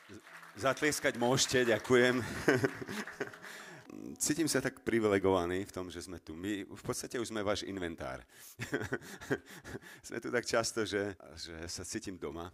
Zatlieskať môžete, ďakujem. Cítim sa tak privilegovaný v tom, že sme tu. My v podstate už sme váš inventár. Sme tu tak často, že sa cítim doma.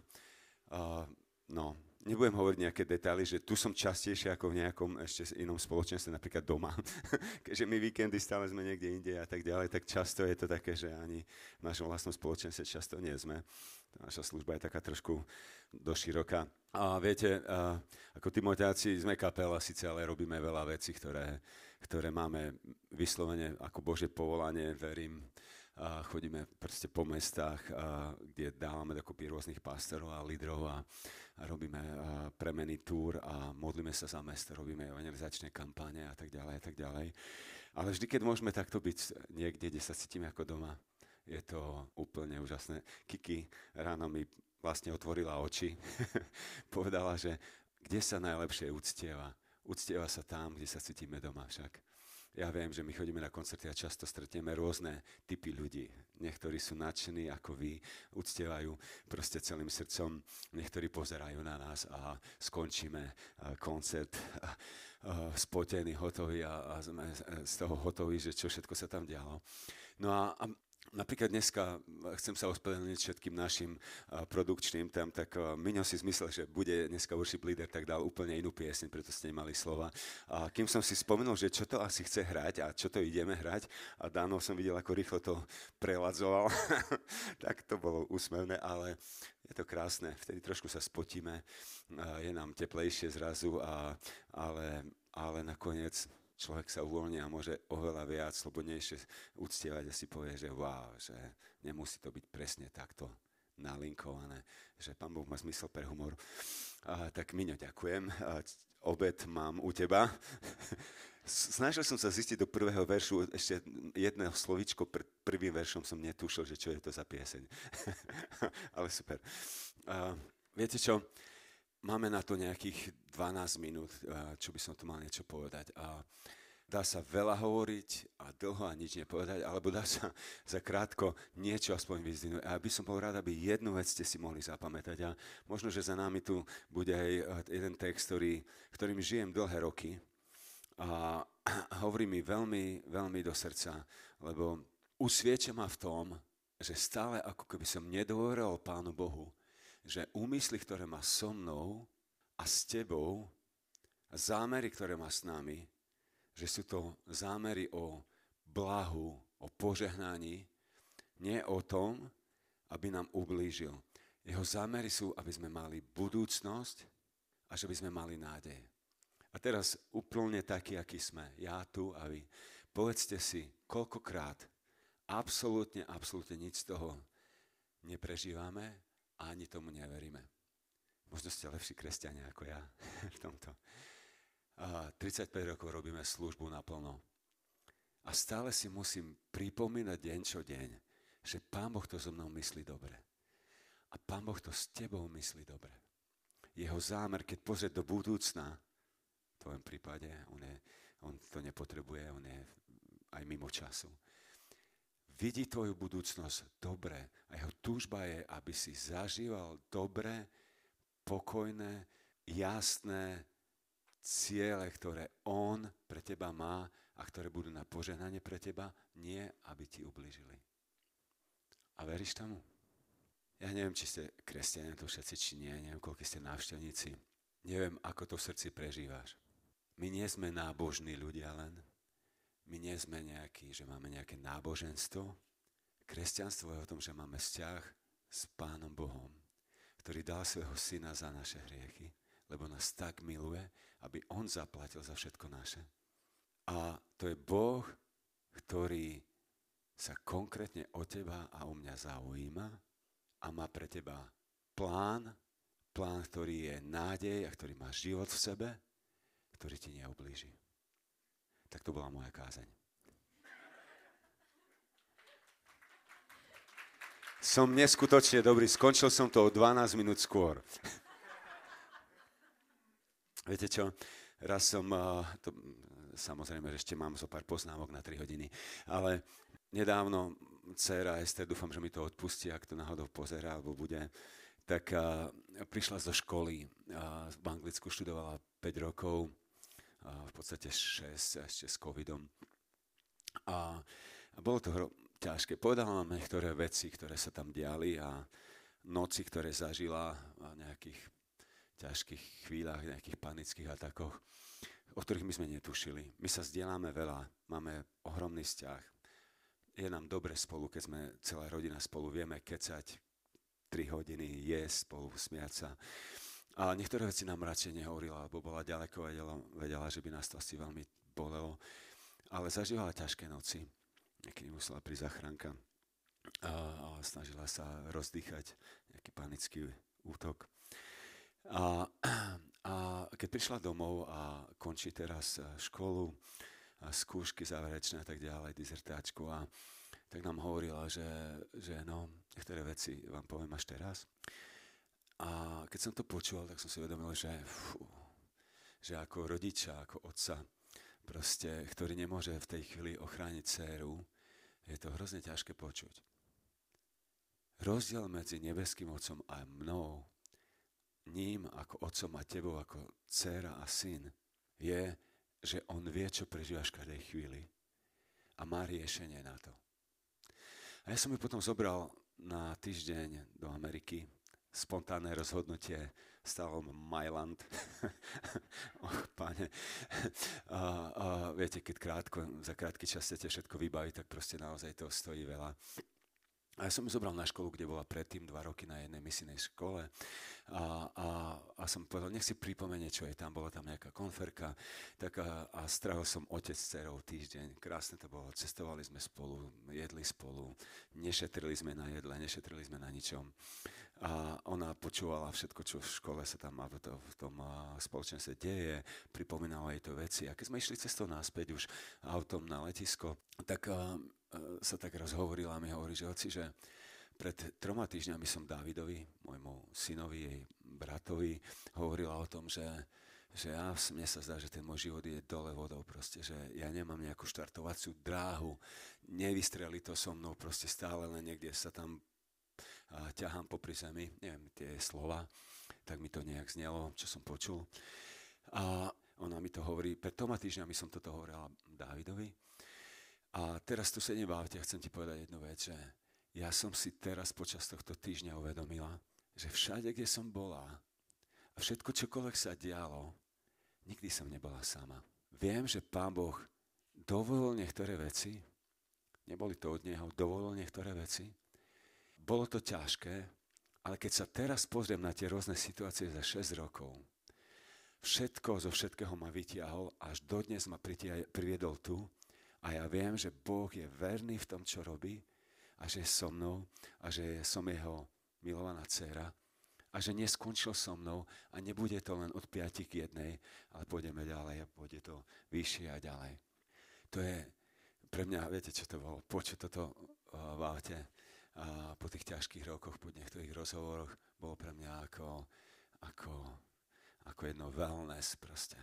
No, nebudem hovoriť nejaké detaily, že tu som častejšie ako v nejakom ešte inom spoločenstve, napríklad doma. Keďže my víkendy stále sme niekde inde a tak ďalej, tak často je to také, že ani v našom vlastnom spoločenstve často nie sme. Naša služba je taká trošku doširoká. A viete, ako Timoteáci sme kapela síce, ale robíme veľa vecí, ktoré máme vyslovene ako Božie povolanie, verím. Chodíme proste po mestách, kde dávame dokopy rôznych pastorov a lídrov a robíme premeny túr a modlíme sa za mesto, robíme evangelizačné kampáne a tak ďalej a tak ďalej. Ale vždy, keď môžeme takto byť niekde, kde sa cítime ako doma, je to úplne úžasné. Kiki ráno mi vlastne otvorila oči. Povedala, že kde sa najlepšie uctieva. Uctieva sa tam, kde sa cítime doma však. Ja viem, že my chodíme na koncerty a často stretneme rôzne typy ľudí. Niektorí sú nadšení ako vy, uctievajú proste celým srdcom. Niektorí pozerajú na nás a skončíme koncert spotení, hotoví a sme z toho hotoví, že čo všetko sa tam dialo. No a napríklad dneska chcem sa ospravedlniť všetkým našim produkčným tam, tak Miňo si zmyslel, že bude dneska worship leader, tak dal úplne inú pieseň, preto ste nemali slova. A kým som si spomenul, že čo to asi chce hrať a čo to ideme hrať, a Dánov som videl, ako rýchlo to preladzoval, tak to bolo úsmevné, ale je to krásne. Vtedy trošku sa spotíme, je nám teplejšie zrazu, ale nakoniec človek sa uvoľní a môže oveľa viac slobodnejšie uctievať a si povie, že wow, že nemusí to byť presne takto nalinkované, že Pán Boh má zmysel pre humor. Tak Miňo, ďakujem. Obed mám u teba. Snažil som sa zistiť do prvého veršu, ešte jedno slovíčko pred prvým veršom som netušil, že čo je to za pieseň. Ale super. Viete čo? Máme na to nejakých 12 minút, čo by som tu mal niečo povedať. A dá sa veľa hovoriť a dlho a nič nepovedať, alebo dá sa za krátko niečo aspoň vyzdvihnúť. A by som bol rád, aby jednu vec ste si mohli zapamätať. A možno, že za nami tu bude aj jeden text, ktorým žijem dlhé roky. A hovorí mi veľmi, veľmi do srdca, lebo usvieča ma v tom, že stále ako keby som nedôveroval Pánu Bohu, že úmysly, ktoré má so mnou a s tebou, a zámery, ktoré má s nami, že sú to zámery o blahu, o požehnaní, nie o tom, aby nám ublížil. Jeho zámery sú, aby sme mali budúcnosť a že by sme mali nádej. A teraz úplne taký, aký sme, ja tu a vy. Povedzte si, koľkokrát absolútne nič z toho neprežívame, a ani tomu neveríme. Možno ste lepší kresťania ako ja v tomto. 35 rokov robíme službu naplno. A stále si musím pripomínať deň čo deň, že Pán Boh to so mnou myslí dobre. A Pán Boh to s tebou myslí dobre. Jeho zámer, keď pozrie do budúcna, v tvojom prípade, on to nepotrebuje, on je aj mimo času. Vidí tvoju budúcnosť dobre a jeho túžba je, aby si zažíval dobré, pokojné, jasné ciele, ktoré on pre teba má a ktoré budú na požehnanie pre teba, nie aby ti ublížili. A veríš tomu? Ja neviem, či ste kresťania to všetci, či nie, neviem, koľko ste návštevníci. Neviem, ako to v srdci prežívaš. My nie sme nábožní ľudia len. My nie sme nejakí, že máme nejaké náboženstvo. Kresťanstvo je o tom, že máme vzťah s Pánom Bohom, ktorý dal svojho syna za naše hriechy, lebo nás tak miluje, aby on zaplatil za všetko naše. A to je Boh, ktorý sa konkrétne o teba a o mňa zaujíma a má pre teba plán, ktorý je nádej a ktorý má život v sebe, ktorý ti neublíži. Tak to bola moja kázeň. Som neskutočne dobrý, skončil som to o 12 minút skôr. Viete čo, raz som, samozrejme, že ešte mám zo pár poznámok na 3 hodiny, ale nedávno dcéra Ester, dúfam, že mi to odpustí, ak to náhodou pozerá, alebo bude, tak prišla zo školy, v Anglicku študovala 5 rokov, v podstate 6 ešte s covidom. A bolo to ťažké. Povedala nám niektoré veci, ktoré sa tam diali a noci, ktoré zažila v nejakých ťažkých chvíľach, nejakých panických atakoch, o ktorých my sme netušili. My sa zdieľame veľa, máme ohromný vzťah. Je nám dobre spolu, keď sme celá rodina spolu, vieme kecať 3 hodiny, jesť spolu, smiať sa. A niektoré veci nám radšej nehovorila, lebo bola ďaleko, vedela, že by nás to asi veľmi bolelo. Ale zažívala ťažké noci, niekedy musela prísť záchranka a snažila sa rozdýchať nejaký panický útok. A keď prišla domov a končí teraz školu, a skúšky záverečné a tak ďalej, dizertáčku, a tak nám hovorila, že no, niektoré veci vám poviem až teraz. A keď som to počul, tak som si uvedomil, že ako rodiča, ako otca, proste, ktorý nemôže v tej chvíli ochrániť dcéru, je to hrozne ťažké počuť. Rozdiel medzi nebeským otcom a mnou, ním ako otcom a tebou ako dcéra a syn, je, že on vie, čo prežívaš v každej chvíli a má riešenie na to. A ja som ju potom zobral na týždeň do Ameriky, spontánne rozhodnutie, stálo Mailand. Páne. Viete, keď za krátky čas chcete všetko vybaviť, tak proste naozaj to stojí veľa. A ja som ju zobral na školu, kde bola predtým 2 roky na jednej misijnej škole a som povedal, nech si pripomenie, čo je tam. Bola tam nejaká konferka a strávil som otec s dcerou týždeň. Krásne to bolo, cestovali sme spolu, jedli spolu, nešetrili sme na jedle, nešetrili sme na ničom. A ona počúvala všetko, čo v škole sa tam v tom spoločenstve deje, pripomínala jej to veci. A keď sme išli cestou naspäť už autom na letisko, tak sa tak rozhovorila a mi hovorí, že oci, že pred 3 týždňami som Dávidovi, môjmu synovi, jej bratovi, hovorila o tom, že mne sa zdá, že ten môj život je dole vodou, proste, že ja nemám nejakú štartovaciu dráhu, nevystrelí to so mnou, proste stále len niekde sa tam ťahám popri zemi, neviem tie slova, tak mi to nejak znelo, čo som počul. A ona mi to hovorí, pred 3 týždňami som toto hovorila Dávidovi. A teraz tu sedím v aute a chcem ti povedať jednu vec, že ja som si teraz počas tohto týždňa uvedomila, že všade, kde som bola a všetko, čokoľvek sa dialo, nikdy som nebola sama. Viem, že Pán Boh dovolil niektoré veci, neboli to od Neho, dovolil niektoré veci. Bolo to ťažké, ale keď sa teraz pozriem na tie rôzne situácie za 6 rokov, všetko zo všetkého ma vytiahol, až dodnes ma priviedol tu. A ja viem, že Boh je verný v tom, čo robí a že je so mnou a že som jeho milovaná dcéra a že neskončil so mnou a nebude to len od 5 k 1, ale pôjdeme ďalej a pôjde to vyššie a ďalej. To je pre mňa, viete, čo to bolo? Počuť toto v aute po tých ťažkých rokoch, po niektorých rozhovoroch, bolo pre mňa ako jedno wellness proste.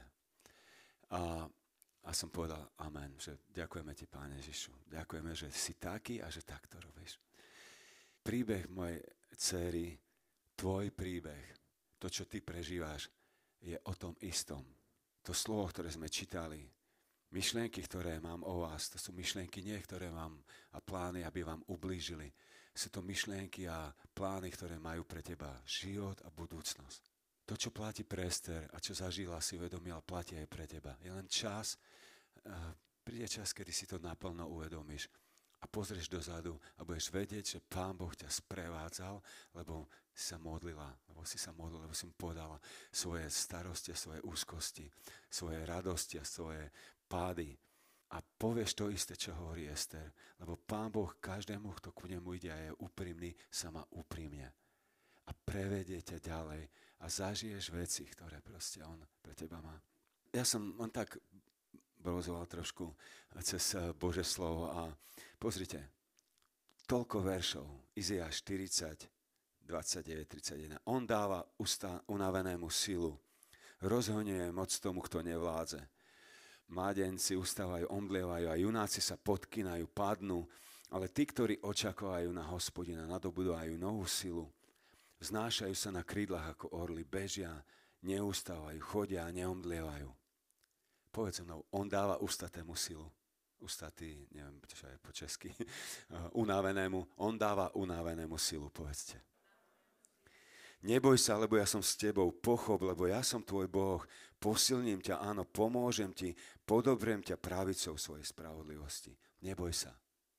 A som povedal amen, že ďakujeme ti, Páne Ježišu. Ďakujeme, že si taký a že takto robíš. Príbeh mojej dcery, tvoj príbeh, to, čo ty prežíváš, je o tom istom. To slovo, ktoré sme čítali, myšlienky, ktoré mám o vás, to sú myšlienky nie, ktoré mám a plány, aby vám ublížili. Sú to myšlienky a plány, ktoré majú pre teba život a budúcnosť. To, čo platí pre Ester a čo zažila, si uvedomila, platí aj pre teba. Je len čas, príde čas, kedy si to naplno uvedomíš a pozrieš dozadu a budeš vedieť, že Pán Boh ťa sprevádzal, lebo si sa modlila, lebo si mu podala svoje starosti a svoje úzkosti, svoje radosti a svoje pády. A povieš to isté, čo hovorí Ester, lebo Pán Boh každému, kto ku nemu ide a je úprimný, sa má úprimne. A prevedie ťa ďalej a zažiješ veci, ktoré proste on pre teba má. Ja som len tak brozoval trošku cez Božie slovo a pozrite, toľko veršov, Izaiáš 40, 29, 31. On dáva unavenému silu, rozhoňuje moc tomu, kto nevládze. Mládenci ustávajú, omdlievajú a junáci sa podkynajú, padnú, ale tí, ktorí očakávajú na Hospodina, nadobúdajú novú silu. Znášajú sa na krídlach ako orly, bežia, neustávajú, chodia a neomdlievajú. Povedz so mnou, on dáva ustatému silu. Ustatý, neviem, čo je po česky, unavenému. On dáva unavenému silu, povedzte. Neboj sa, lebo ja som s tebou, pochop, lebo ja som tvoj Boh, posilním ťa, áno, pomôžem ti, podobriem ťa pravicou svojej spravodlivosti. Neboj sa.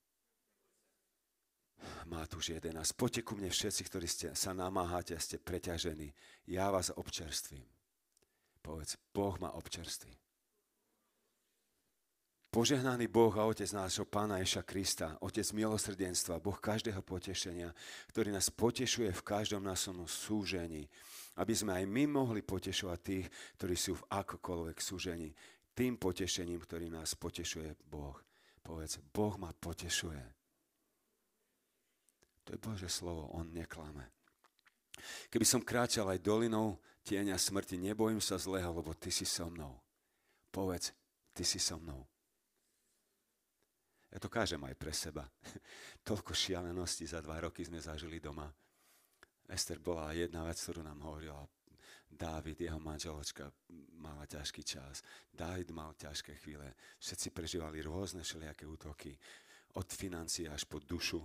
Matúš 11. Poďte ku mne všetci, ktorí sa namáhate a ste preťažení. Ja vás občerstvím. Povedz, Boh ma občerství. Požehnaný Boh a Otec nášho Pána Ježiša Krista, Otec milosrdenstva, Boh každého potešenia, ktorý nás potešuje v každom našom súžení, aby sme aj my mohli potešovať tých, ktorí sú v akokoľvek súžení, tým potešením, ktorý nás potešuje Boh. Povedz, Boh ma potešuje. To je Božie slovo, on neklame. Keby som kráčal aj dolinou tieňa smrti, nebojím sa zlého, lebo ty si so mnou. Povedz, ty si so mnou. Ja to kážem aj pre seba. Toľko šialeností za 2 roky sme zažili doma. Ester bola jedna vec, ktorú nám hovorila. Dávid, jeho manželočka, mala ťažký čas. Dávid mal ťažké chvíle. Všetci prežívali rôzne všelijaké útoky. Od financií až po dušu.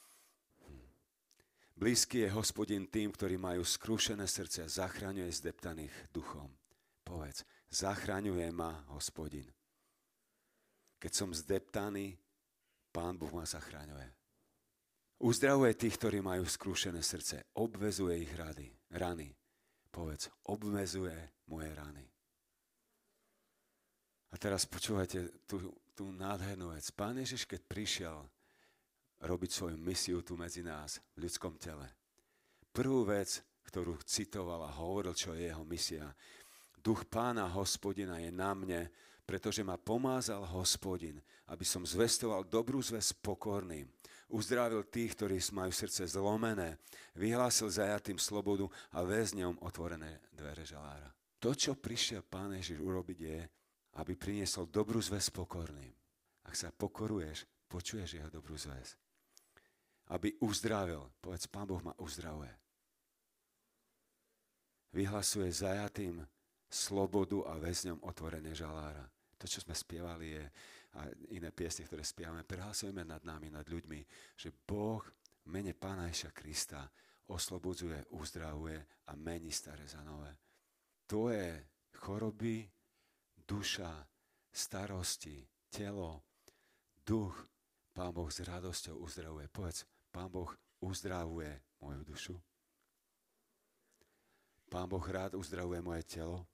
Blízky je Hospodin tým, ktorí majú skrúšené srdce a zachraňuje zdeptaných duchom. Povedz, zachraňuje ma Hospodin. Keď som zdeptaný, Pán Boh ma zachraňuje. Uzdravuje tých, ktorí majú skrúšené srdce. Obvezuje ich rany. Povedz, obvezuje moje rany. A teraz počúvajte tú nádhernú vec. Pán Ježiš, keď prišiel robiť svoju misiu tu medzi nás v ľudskom tele, prvú vec, ktorú citoval a hovoril, čo je jeho misia, Duch Pána Hospodina je na mne, pretože ma pomázal Hospodin, aby som zvestoval dobrú zvesť pokorným. Uzdravil tých, ktorí majú srdce zlomené, vyhlásil zajatým slobodu a väzňom otvorené dvere žalára. To, čo prišiel Pán Ježiš urobiť, je, aby priniesol dobrú zvesť pokorným. Ak sa pokoruješ, počuješ jeho dobrú zvesť. Aby uzdravil, povedz, Pán Boh ma uzdravuje. Vyhlasuje zajatým slobodu a väzňom otvorené žalára. To, čo sme spievali, je a iné piesne, ktoré spievame, prehlasujeme nad nami, nad ľuďmi, že Boh v mene Pána Ježiša Krista oslobodzuje, uzdravuje a mení staré za nové. Tvoje choroby, duša, starosti, telo, duch, Pán Boh s radosťou uzdravuje. Povedz, Pán Boh uzdravuje moju dušu. Pán Boh rád uzdravuje moje telo.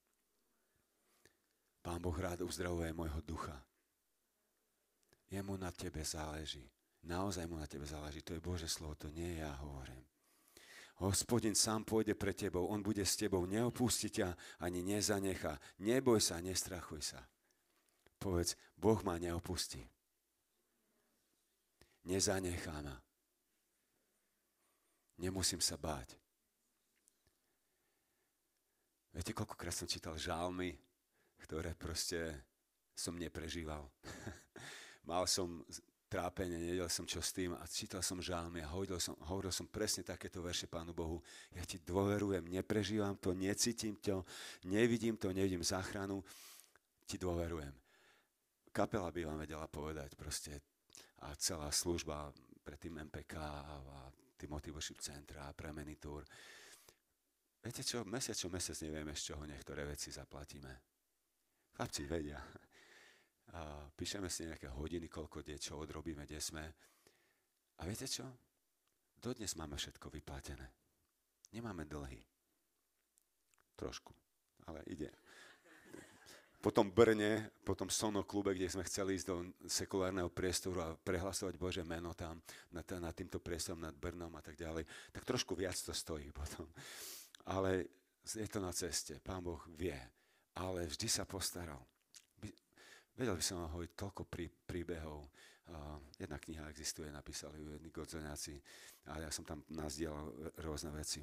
Pán Boh rád uzdravuje môjho ducha. Jemu na tebe záleží. Naozaj mu na tebe záleží. To je Božie slovo, to nie ja hovorím. Hospodin sám pôjde pre tebou, on bude s tebou, neopustí ťa ani nezanechá. Neboj sa, nestrachuj sa. Povedz, Boh ma neopustí. Nezanechá ma. Nemusím sa báť. Viete, koľkokrát som čítal žalmy, ktoré proste som neprežíval. Mal som trápenie, nevedel som čo s tým a čítal som žalmy a hovoril som presne takéto verše Pánu Bohu. Ja ti dôverujem, neprežívam to, necítim to, nevidím záchranu, ti dôverujem. Kapela by vám vedela povedať proste a celá služba pre tým MPK a Timothy Worship Centra a Premeny Tour. Viete čo, mesiac nevieme, z čoho niektoré veci zaplatíme. Chlapci vedia. A píšeme si nejaké hodiny, koľko čo odrobíme, kde sme. A viete čo? Dodnes máme všetko vyplatené. Nemáme dlhy. Trošku, ale ide. Po tom Brne, po tom Sonoklube, kde sme chceli ísť do sekulárneho priestoru a prehlasovať Božie meno tam, nad týmto priestorom, nad Brnom a tak ďalej, tak trošku viac to stojí potom. Ale je to na ceste. Pán Boh vie. Ale vždy sa postaral. Vedel by som vám hovoriť toľko príbehov. Jedna kniha existuje, napísali ju jedni Godzoňáci a ja som tam nazdielal rôzne veci.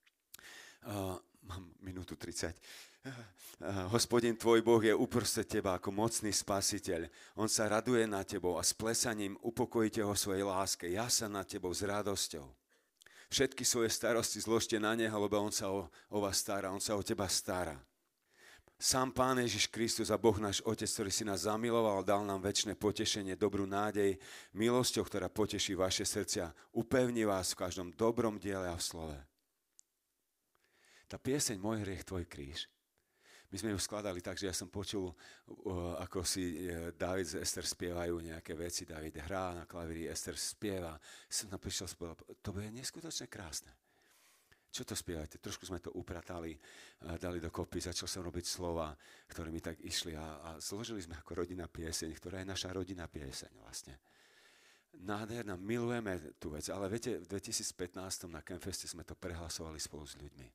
Mám minútu 30. Hospodin tvoj Boh je uprostred teba ako mocný spasiteľ. On sa raduje nad tebou a s plesaním upokojíte ho svojej láske. Ja sa nad tebou s radosťou. Všetky svoje starosti zložte na neho, lebo on sa o vás stará, on sa o teba stará. Sám Pán Ježiš Kristus a Boh náš Otec, ktorý si nás zamiloval, dal nám večné potešenie, dobrú nádej, milosťou, ktorá poteší vaše srdcia, upevní vás v každom dobrom diele a v slove. Tá pieseň Môj hriech, tvoj kríž. My sme ju skladali tak, že ja som počul, ako si Dávid z Ester spievajú nejaké veci. Dávid hrá na klavíri, Ester spieva. Som napíšel, to bude neskutočne krásne. Čo to spievate? Trošku sme to upratali, dali dokopy, začal som robiť slova, ktoré mi tak išli a zložili sme ako rodinná pieseň, ktorá je naša rodinná pieseň vlastne. Nádherná, milujeme tú vec, ale viete, v 2015 na Campfeste sme to prehlasovali spolu s ľuďmi.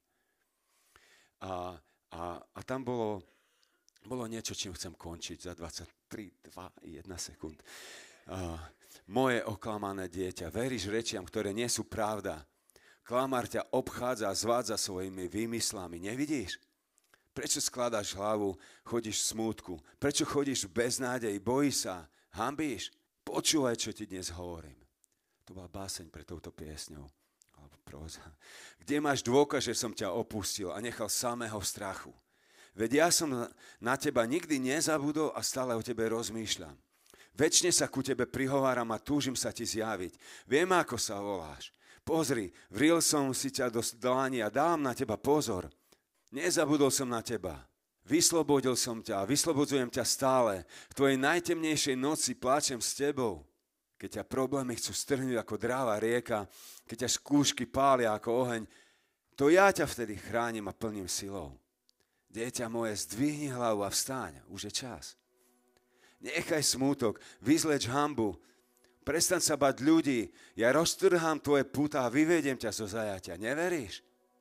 A tam bolo niečo, čím chcem končiť za 23, 2, 1 sekúnd. Moje oklamané dieťa, veríš rečiam, ktoré nie sú pravda. Klamár ťa obchádza a zvádza svojimi výmyslami. Nevidíš? Prečo skladáš hlavu, chodíš v smútku? Prečo chodíš v beznádeji, bojíš sa, hanbíš? Počúvaj, čo ti dnes hovorím. To bola báseň pre touto piesňou. Alebo próza. Kde máš dôkaz, že som ťa opustil a nechal samého v strachu? Veď ja som na teba nikdy nezabudol a stále o tebe rozmýšľam. Večne sa ku tebe prihováram a túžim sa ti zjaviť. Viem, ako sa voláš. Pozri, vril som si ťa do dlani a dávam na teba pozor. Nezabudol som na teba. Vyslobodil som ťa a vyslobodzujem ťa stále. V tvojej najtemnejšej noci pláčem s tebou. Keď ťa problémy chcú strhnúť ako dráva rieka, keď ťa skúšky pália ako oheň, to ja ťa vtedy chránim a plním silou. Dieťa moje, zdvihni hlavu a vstaň, už je čas. Nechaj smútok, vyzleč hanbu, prestaň sa bať ľudí, ja roztrhám tvoje púta a vyvediem ťa zo zajatia. Neveríš?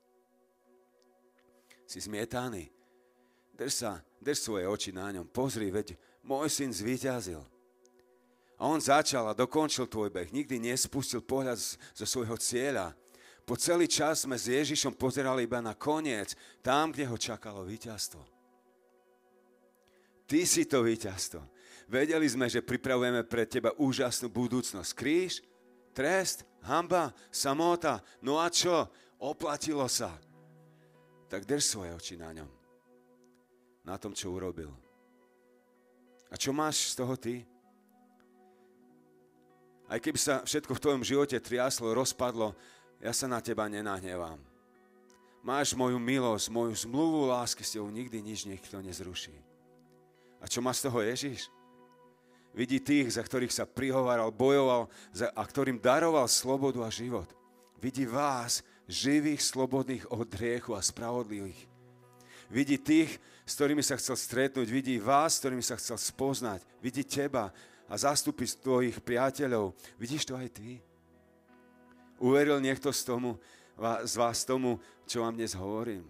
Si zmietaný. Drž svoje oči na ňom, pozri, veď môj syn zvíťazil. A on začal a dokončil tvoj beh. Nikdy nespustil pohľad zo svojho cieľa. Po celý čas sme s Ježišom pozerali iba na koniec, tam, kde ho čakalo víťazstvo. Ty si to víťazstvo. Vedeli sme, že pripravujeme pre teba úžasnú budúcnosť. Kríž, trest, hanba, samota. No a čo? Oplatilo sa. Tak drž svoje oči na ňom. Na tom, čo urobil. A čo máš z toho ty? Aj keby sa všetko v tvojom živote triaslo, rozpadlo, ja sa na teba nenahnevám. Máš moju milosť, moju zmluvu lásky, s tebou nikdy nič nikto nezruší. A čo má z toho Ježiš? Vidí tých, za ktorých sa prihováral, bojoval a ktorým daroval slobodu a život. Vidí vás, živých, slobodných od hriechu a spravodlivých. Vidí tých, s ktorými sa chcel stretnúť. Vidí vás, s ktorými sa chcel spoznať. Vidí teba a zastupy tvojich priateľov. Vidíš to aj ty? Uveril niekto z vás tomu, čo vám dnes hovorím?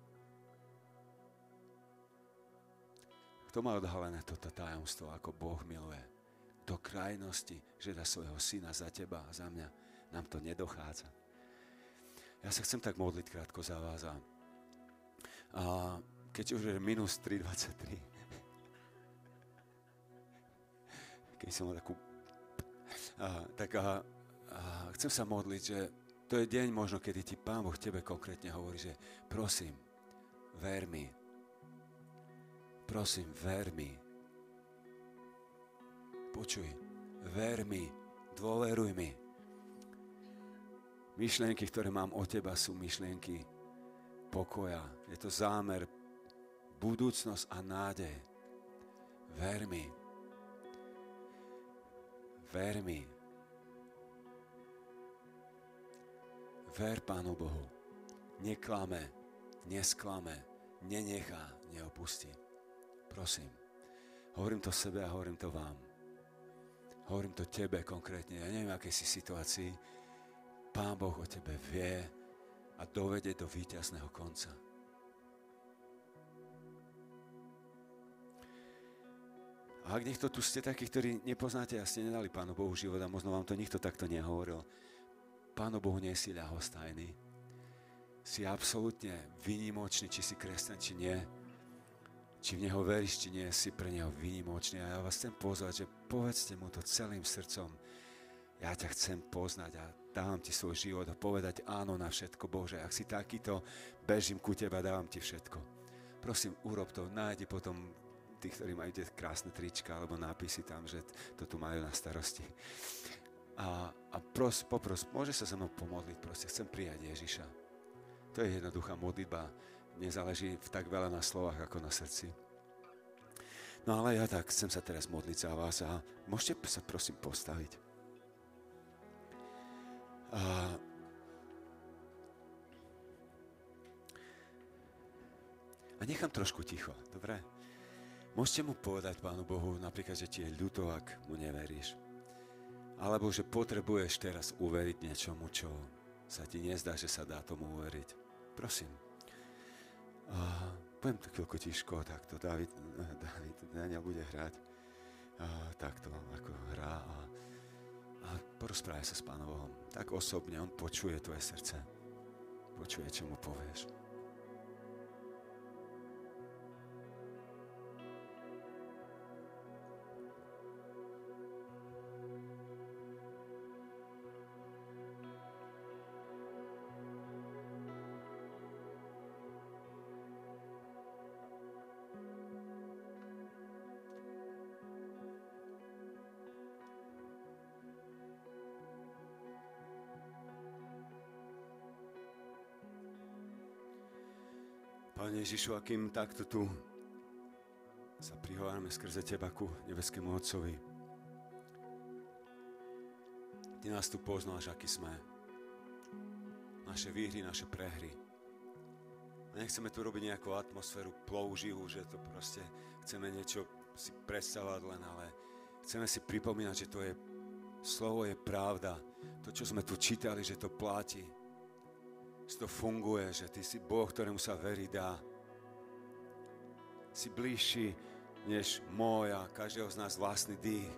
Kto má odhalené toto tajomstvo, ako Boh miluje? Do krajnosti, že dá svojho syna za teba a za mňa. Nám to nedochádza. Ja sa chcem tak modliť krátko za vás. A keď už je minus 3,23, keď som mal takú... chcem sa modliť, že to je deň možno, kedy ti Pán Boh tebe konkrétne hovorí, že prosím, ver mi. Prosím, ver mi. Počuj, ver mi, dôveruj mi. Myšlienky, ktoré mám o teba, sú myšlienky pokoja. Je to zámer, budúcnosť a nádej. Ver mi. Ver mi. Ver Pánu Bohu. Neklame, nesklame, nenechá, neopustí. Prosím, hovorím to sebe a hovorím to vám. Hovorím to tebe konkrétne. Ja neviem, akej si situácii. Pán Boh o tebe vie a dovede do víťazného konca. A ak niekto tu ste takí, ktorí nepoznáte a ste nedali Pánu Bohu život a možno vám to nikto takto nehovoril, Pánu Bohu nie si ľahostajný. Si absolútne výnimočný, či si kresťan, či nie. Či v Neho veríš, či nie, si pre Neho výnimočný. A ja vás chcem pozvať, že povedzte mu to celým srdcom. Ja ťa chcem poznať a dávam ti svoj život a povedať áno na všetko, Bože. Ak si takýto, bežím ku teba, dávam ti všetko. Prosím, urob to, nájdi potom tých, ktorí majú tie krásne trička alebo nápisy tam, že to tu majú na starosti. A popros, môže sa so mnou pomodliť, proste chcem prijať Ježiša. To je jednoduchá modlitba, nezáleží tak veľa na slovách, ako na srdci. No ale ja tak chcem sa teraz modliť za vás a môžete sa prosím postaviť. A nechám trošku ticho, dobre? Môžete mu povedať Pánu Bohu napríklad, že ti je ľúto, ak mu neveríš. Alebo že potrebuješ teraz uveriť niečomu, čo sa ti nezdá, že sa dá tomu uveriť. Prosím. Poviem to chvíľku tiško, takto Daniel bude hrať. Takto ako hrá a porozprávaj sa s Pánom Bohom. Tak osobne, on počuje tvoje srdce. Počuje, čo mu povieš. Pane Ježišu, akým takto tu sa prihovárame skrze Teba ku nebeskému Otcovi. Ty nás tu poznáš, aký sme. Naše výhry, naše prehry. A nechceme tu robiť nejakú atmosféru plouživú, že to proste chceme niečo si predstavať len, ale chceme si pripomínať, že to je slovo je pravda. To, čo sme tu čítali, že to platí. Že to funguje, že Ty si Boh, ktorému sa verí dá. Si bližší než môj a každého z nás vlastný dých.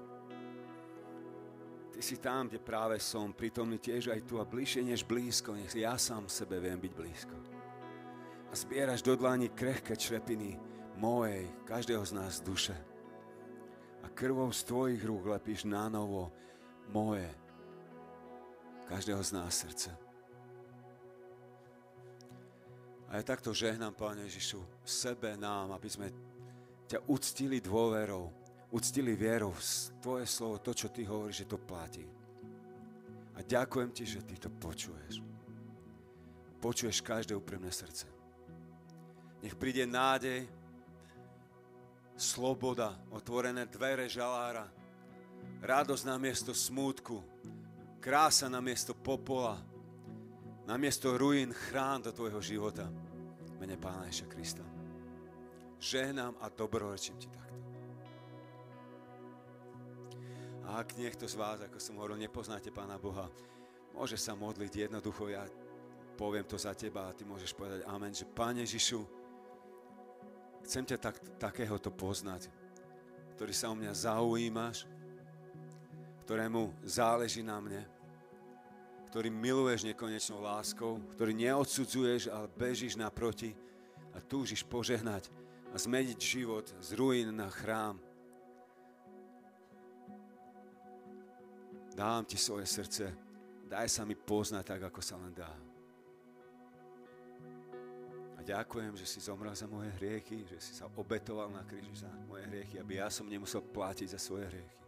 Ty si tam, kde práve som, prítomný tiež aj tu a bližšie než blízko, nech ja sám sebe viem byť blízko. A zbieraš do dlani krehké črepiny mojej, každého z nás duše. A krvou z Tvojich rúk lepíš na novo moje, každého z nás srdce. A ja takto žehnám, Pane Ježišu, sebe nám, aby sme ťa uctili dôverou, uctili vierou v Tvoje slovo, to, čo Ty hovoríš, že to platí. A ďakujem Ti, že Ty to počuješ. Počuješ každé úprimné srdce. Nech príde nádej, sloboda, otvorené dvere žalára, radosť na miesto smútku, krása na miesto popola, na miesto ruín chrán do tvojho života. Mene Pána Ježiša Krista. Žehnám a dobrorečím ti takto. A ak niekto z vás, ako som hovoril, nepoznáte Pána Boha, môže sa modliť jednoducho, ja poviem to za teba a ty môžeš povedať amen, že Pane Ježišu, chcem ťa takéhoto poznať, ktorý sa o mňa zaujímaš, ktorému záleží na mne, ktorý miluješ nekonečnou láskou, ktorý neodsudzuješ, ale bežíš naproti a túžiš požehnať a zmeniť život z ruín na chrám. Dávam ti svoje srdce, daj sa mi poznať tak, ako sa len dá. A ďakujem, že si zomrel za moje hriechy, že si sa obetoval na kríži za moje hriechy, aby ja som nemusel platiť za svoje hriechy.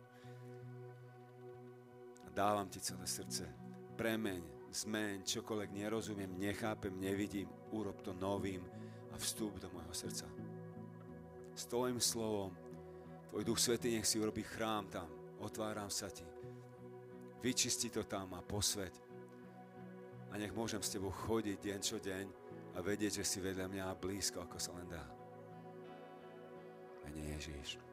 A dávam ti celé srdce. Premeň, zmeň, čokoľvek nerozumiem, nechápem, nevidím, urob to novým a vstúp do môjho srdca. S tvojim slovom, tvoj Duch Svätý nech si urobí chrám tam, otváram sa ti, vyčisti to tam a posväť. A nech môžem s tebou chodiť deň čo deň a vedieť, že si vedľa mňa blízko, ako sa len dá. Mene Ježiš.